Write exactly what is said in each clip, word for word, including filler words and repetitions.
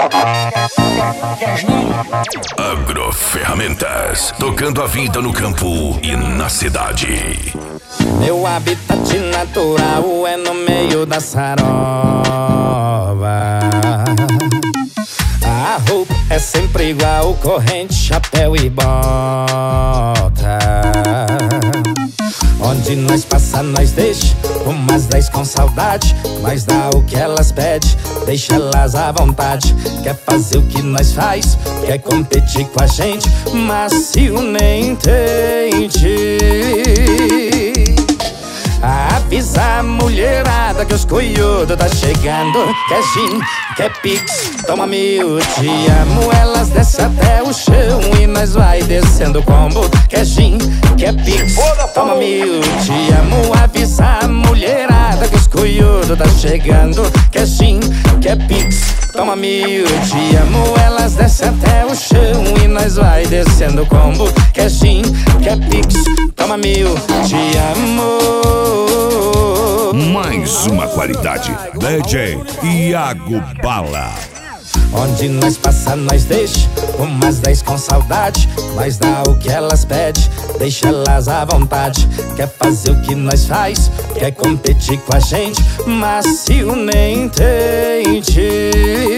Agroferramentas, tocando a vida no campo e na cidade. Meu habitat natural é no meio da sarova. A roupa é sempre igual, corrente, chapéu e bota. Onde nós passa, nós deixa umas dez com saudade. Nós dá o que elas pedem, deixa elas à vontade. Quer fazer o que nós faz, quer competir com a gente, macio nem entende. Avisa a mulherada que os coiudos tá chegando. Quer gin, quer pix, toma mil, te amo. Elas descem até o chão e nós vai descendo o combo. Quer gin, quer pix, toma mil, te amo. Avisa a mulherada que os coiudos tá chegando. Quer gin, quer pix, toma mil, te amo. Elas descem até o chão e nós vai descendo o combo. Quer gin, quer pix, toma mil, te amo. Mais uma qualidade, D J Iago Bala. Onde nós passa, nós deixa umas dez com saudade. Nós dá o que elas pedem, deixa elas à vontade. Quer fazer o que nós faz, quer competir com a gente, macio nem entende.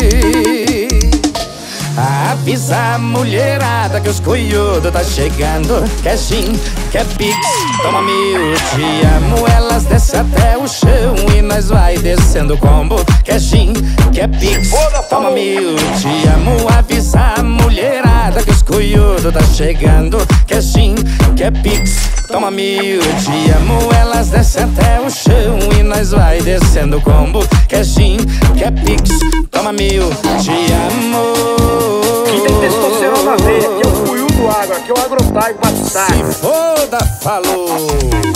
Avisa a mulherada que os coiudos tá chegando. Quer gin, quer pix, toma mil, te amo. Elas descem até o chão e nós vai descendo o combo. Quer gin, quer pix, toma mil, te amo. Avisa a mulherada que os coiudos tá chegando. Quer gin, quer pix, toma mil, te amo. Elas descem até o chão e nós vai descendo o combo. Quer gin, quer pix, toma mil, te amo. Quem tem testosterona na veia, aqui é o Cuiu do Agro, aqui é o Agrotime Matsai. Se foda, falou!